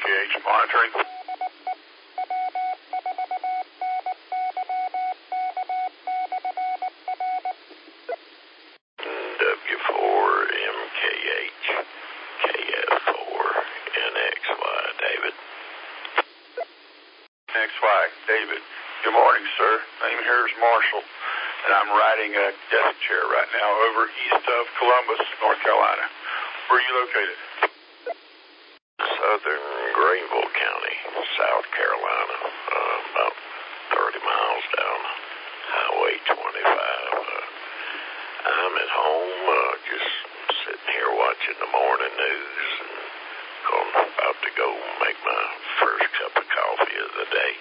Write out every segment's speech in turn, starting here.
MKH monitoring. W4MKH, KF4NXY, David. XY, David. Good morning, sir. Name here is Marshall, and I'm riding a desk chair right now over east of Columbus, North Carolina. Where are you located? Southern Greenville County, South Carolina, about 30 miles down Highway 25. I'm at home, just sitting here watching the morning news, and about to go make my first cup of coffee of the day.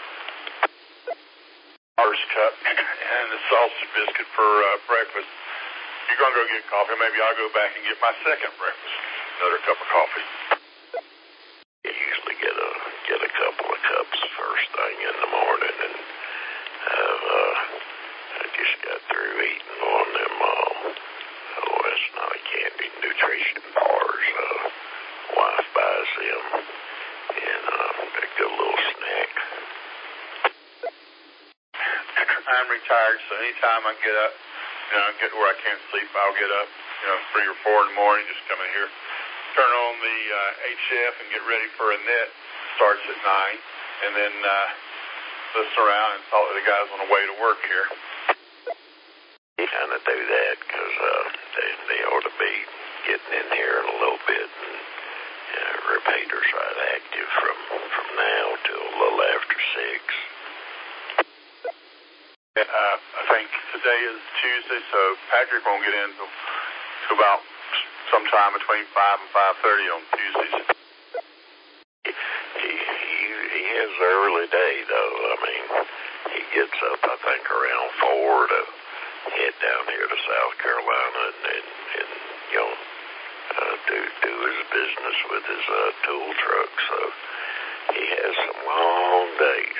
First cup and a sausage biscuit for breakfast. You're going to go get coffee. Maybe I'll go back and get my second breakfast. Another cup of coffee. I usually get a couple of cups first thing in the morning, and I just got through eating one of them, it's not a candy nutrition bars. Wife buys them, and a good little snack. I'm retired, so anytime I get up, get where I can't sleep, I'll get up, 3 or 4 in the morning, just come in here, turn on the HF and get ready for a net. Starts at 9, and then listen around and talk to the guys on the way to work here. You kind of do that because they ought to be getting in here in a little bit, and repeaters right active from now till a little after 6. I think today is Tuesday, so Patrick won't get in till about sometime between 5 and 5:30 on Tuesdays. He has an early day, though. I mean, he gets up, I think, around 4 to head down here to South Carolina and do his business with his tool truck. So he has some long days.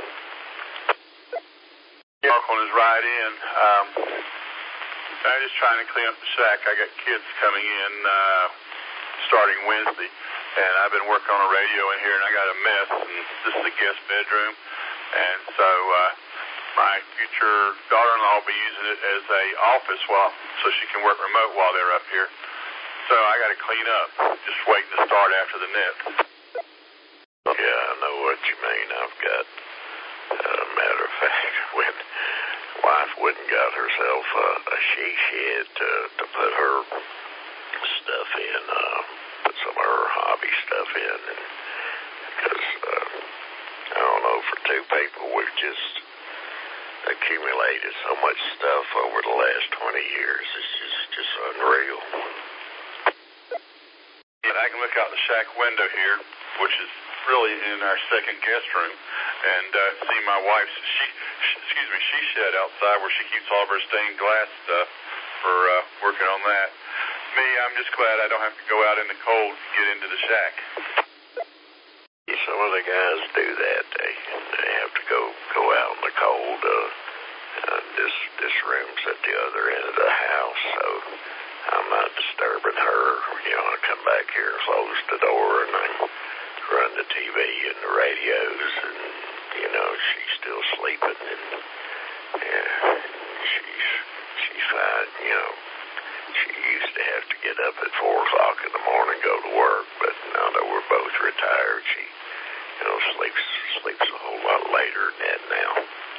Mark on his ride in. I'm just trying to clean up the shack. I got kids coming in starting Wednesday, and I've been working on a radio in here, and I got a mess, and this is the guest bedroom, and so my future daughter-in-law will be using it as a office so she can work remote while they're up here. So I got to clean up, just waiting to start after the net. Yeah, I know what you mean. I've got, matter of fact, when wife went and got herself a she shed to put her stuff in, put some of her hobby stuff in, because I don't know, for 2 people we've just accumulated so much stuff over the last 20 years. It's just unreal. And I can look out the shack window here, which is really in our second guest room, and see my wife's she shed outside where she keeps all of her stained glass stuff for working on that. Me, I'm just glad I don't have to go out in the cold to get into the shack. Some of the guys do that. They have to go out in the cold. This room's at the other end of the house, so I'm not disturbing her. I come back here and close the door, and I run the TV and the radios, and she's still sleeping, and she's fine. She used to have to get up at 4 o'clock in the morning, go to work, but now that we're both retired, she sleeps a whole lot later than that now.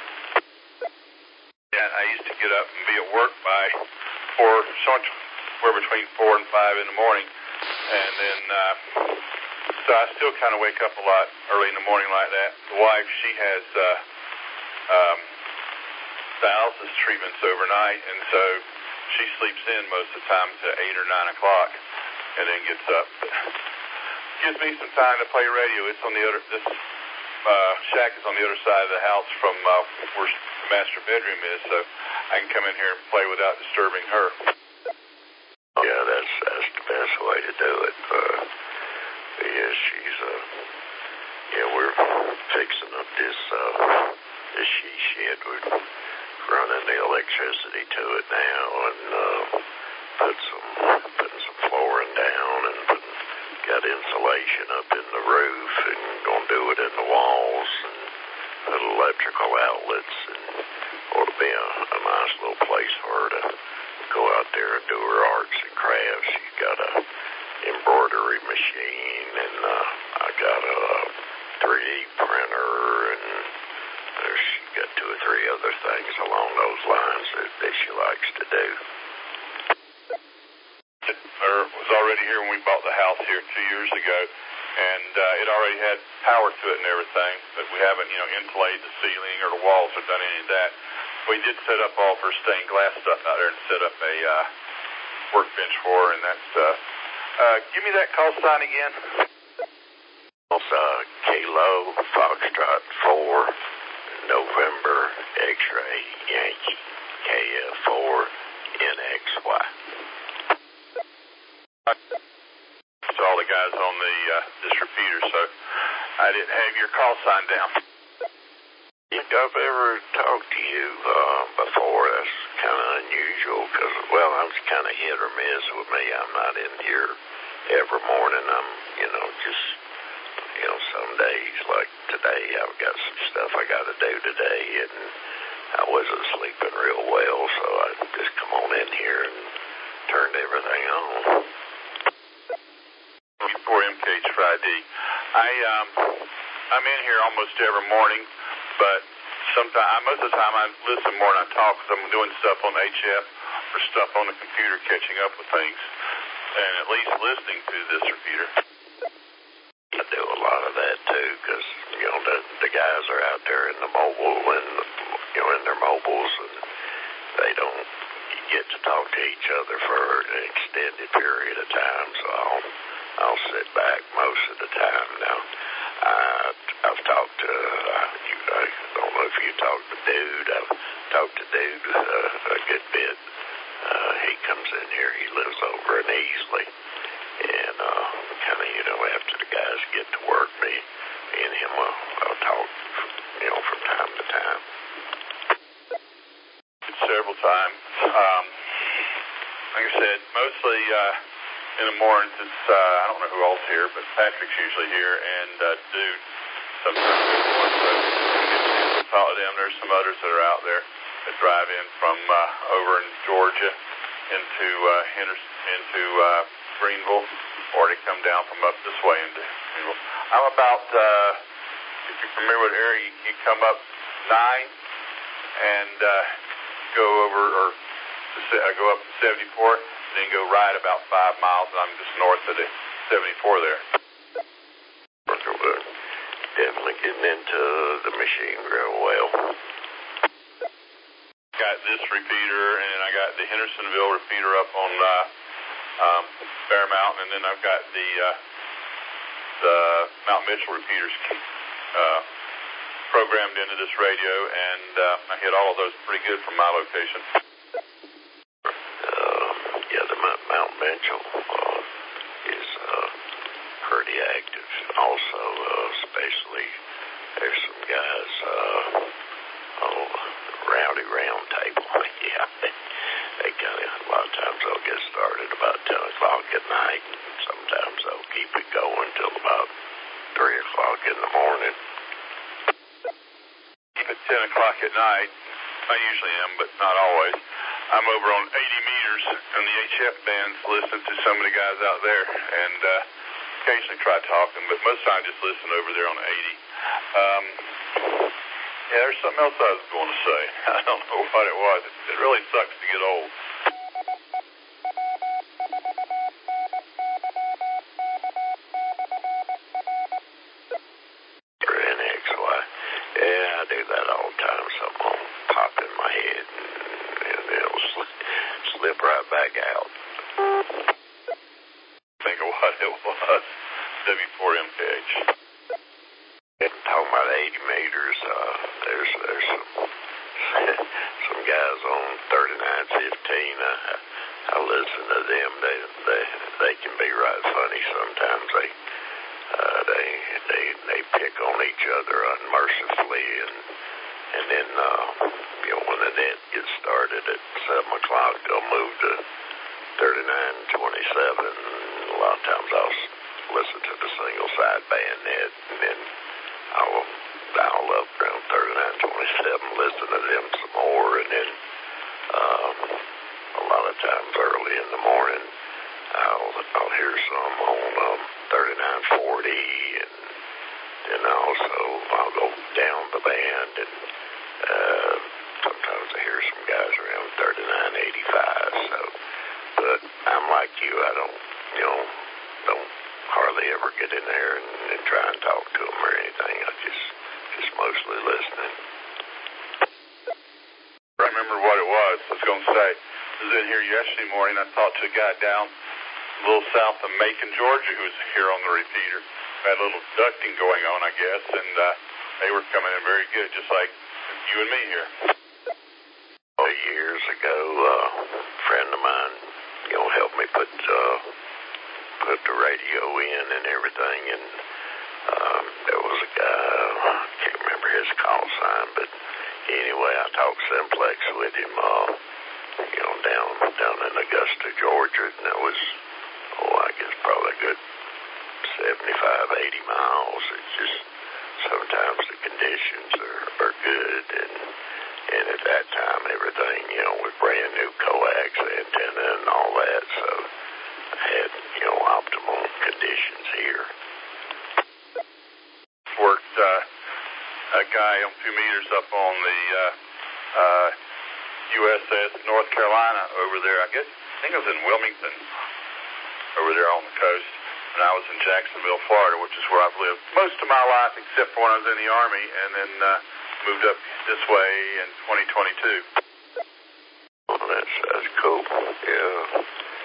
Yeah, I used to get up and be at work by 4, somewhere between 4 and 5 in the morning, and then so I still kind of wake up a lot early in the morning like that. The wife, she has dialysis treatments overnight, and so she sleeps in most of the time to 8 or 9 o'clock, and then gets up. Gives me some time to play radio. It's on the other. This shack is on the other side of the house from where the master bedroom is, so I can come in here and play without disturbing her. Yeah, that's the best way to do it. Yeah, she's we're fixing up this she shed. We're running the electricity to it now, and putting some flooring down, and got insulation up in the roof and gonna do it in the walls and put electrical outlets, and ought to be a nice little place for her to go out there and do her arts and crafts. She's got a embroidery machine, and I got a 3D printer, and she's got 2 or 3 other things along those lines that she likes to do. Was already here when we bought the house here 2 years ago, and it already had power to it and everything, but we haven't, insulated the ceiling or the walls or done any of that. We did set up all of her stained glass stuff out there and set up a workbench for her and that stuff. Give me that call sign again. Kilo Foxtrot 4 November X-ray Yankee KF4 NXY. To all the guys on this repeater, so I didn't have your call sign down. If I've ever talked to you before, that's kind of unusual because, well, I'm kind of hit or miss with me. I'm not in here every morning. I'm, just, some days like today, I've got some stuff I got to do today, and I wasn't sleeping real well, so I just come on in here and turned everything on. For MKH Friday, I'm in here almost every morning, but most of the time I listen more than I talk because I'm doing stuff on HF or stuff on the computer, catching up with things, and at least listening to this repeater. I do a lot of that too, because the guys are out there in the mobile and in their mobiles, and they don't get to talk to each other for an extended period of time. So I'll sit back most of the time. Now I've talked to I don't know if you talked to Dude. I've talked to Dude a good bit. He comes in here. He lives over in Easley. And kind of, after the guys get to work, me and him will talk, from time to time. Several times. Like I said, mostly in the mornings, it's, I don't know who else here, but Patrick's usually here, and Dude sometimes in the morning. So we follow them. There's some others that are out there that drive in from over in Georgia into Henderson, into Greenville, or they come down from up this way into Greenville. I'm about, if you're familiar with the area, you come up 9 and go over, or go up to 74, and then go right about 5 miles, and I'm just north of the 74 there. Definitely getting into the machine real well. Got this repeater, and then I got the Hendersonville repeater up on Bear Mountain, and then I've got the Mount Mitchell repeaters programmed into this radio, and I hit all of those pretty good from my location. The Mount Mitchell is pretty active. Also, especially there's some guys, Rowdy Round Table. Yeah, they kind of, a lot of times they'll get started about 10 o'clock at night, and sometimes they'll keep it going till about 3 o'clock in the morning. At 10 o'clock at night, I usually am, but not always. I'm over on 80 meters, and the HF band's listening to some of the guys out there, and occasionally try talking, but most of the time just listen over there on 80. Yeah, there's something else I was going to say. I don't know what it was. It really sucks to get old. NXY. Yeah, I do that all the time. Something will pop in my head, and it'll slip right back out. Think of what it was. W4MKH. Talking about 80 meters, there's some guys on 3915. I listen to them. They can be right funny sometimes. They pick on each other unmercifully, and then when the net gets started at 7 o'clock, they'll move to 3927. A lot of times I'll listen to the single side bayonet, and then I'll dial up around 3927, listen to them some more, and then a lot of times early in the morning I'll hear some on 3940, and then also I'll go down the band, and sometimes I hear some guys around 3985. So, but I'm like you, I don't hardly ever get in there and try and talk to them or anything. I just mostly listening. I remember what it was. I was going to say, I was in here yesterday morning. I talked to a guy down a little south of Macon, Georgia, who was here on the repeater. Had a little ducting going on, I guess, and they were coming in very good, just like you and me here. Years ago, a friend of mine, helped me put the radio in and everything, and there was a guy, I can't remember his call sign, but anyway, I talked simplex with him, down in Augusta, Georgia, and that was, I guess probably a good 75, 80 miles. It's just, sometimes the conditions are good, and at that time, everything, was brand new coax antenna and all that, so I had, optimal conditions here. Worked a guy on 2 meters up on the USS North Carolina over there. I think it was in Wilmington, over there on the coast. And I was in Jacksonville, Florida, which is where I've lived most of my life, except for when I was in the Army, and then moved up this way in 2022. Well, that's cool. Yeah.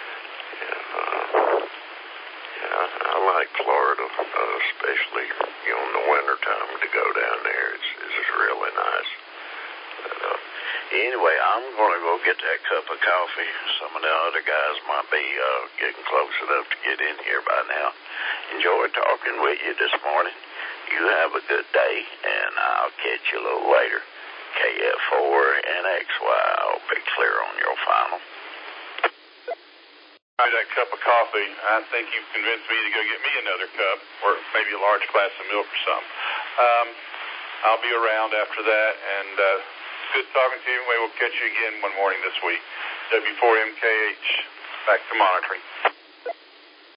I like Florida, especially, in the wintertime to go down there. It's really nice. But, anyway, I'm going to go get that cup of coffee. Some of the other guys might be getting close enough to get in here by now. Enjoyed talking with you this morning. You have a good day, and I'll catch you a little later. KF4 and XY, I'll be clear on your final. That cup of coffee, I think you've convinced me to go get me another cup, or maybe a large glass of milk or something. I'll be around after that, and good talking to you. Maybe we'll catch you again one morning this week. W4MKH, back to monitoring.